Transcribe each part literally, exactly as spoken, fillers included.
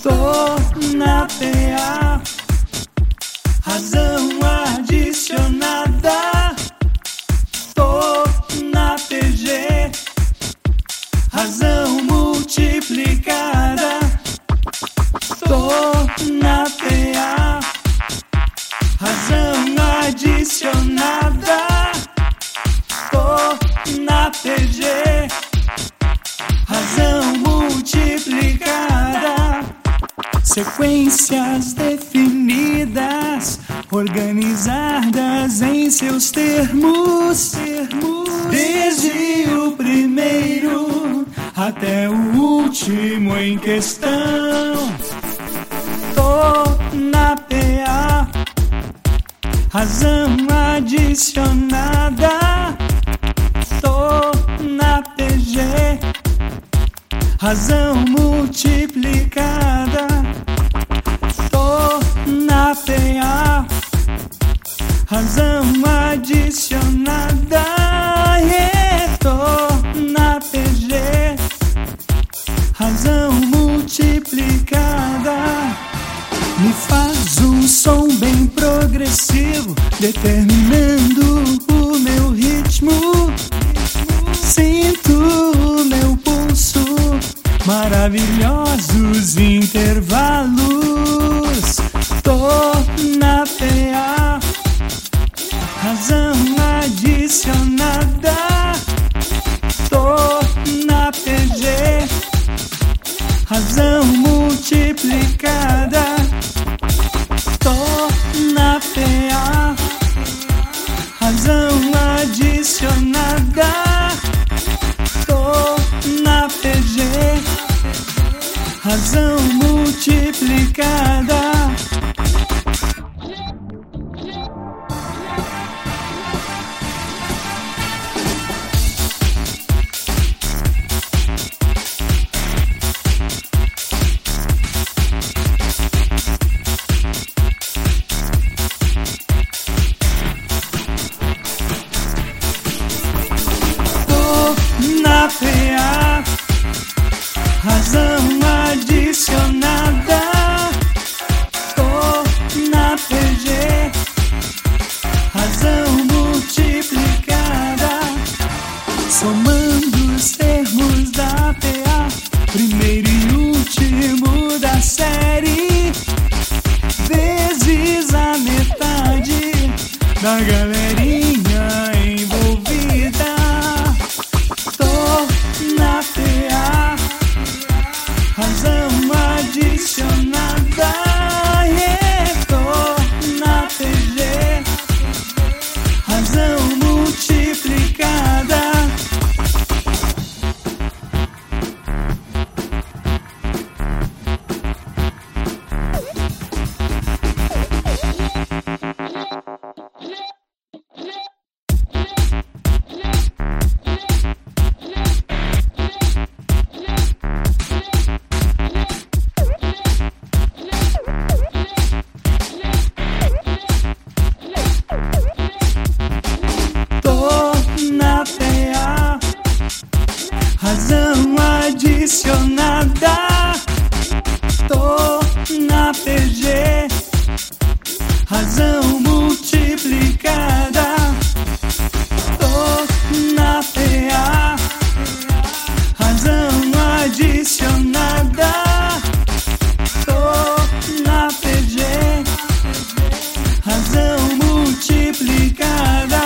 Tô na P A, razão adicionada. Tô na P G, razão multiplicada. Tô na P A, razão adicionada. Tô na P G, razão multiplicada. Sequências definidas, organizadas em seus termos, desde o primeiro até o último em questão. Tô na P A, razão adicionada. Tô na P G, razão multiplicada. Tô na P A, razão adicionada. Yeah, tô na P G, razão multiplicada. Me faz um som bem progressivo, determinando o meu ritmo. Sinto o meu pulso, maravilhosos intervalos. Tô na P A, razão adicionada. Tô na P G, razão multiplicada. Tô na P A, razão adicionada. Tô na P G, razão multiplicada. Na P A, razão adicionada. Tô na P G, razão multiplicada. Somando os termos da P A, primeiro e último da série, vezes a metade da galerinha envolvida. Na P A, razão adicionada. Yeah, tô na P G, razão multiplicada. Razão adicionada. Tô na P G, razão multiplicada. Tô na P A, razão adicionada. Tô na P G, razão multiplicada.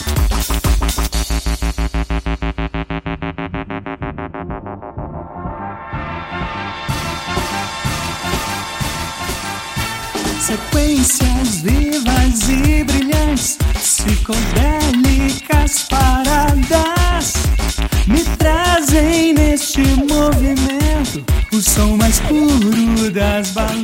Sequências vivas e brilhantes, psicodélicas paradas, me trazem neste movimento o som mais puro das baladas.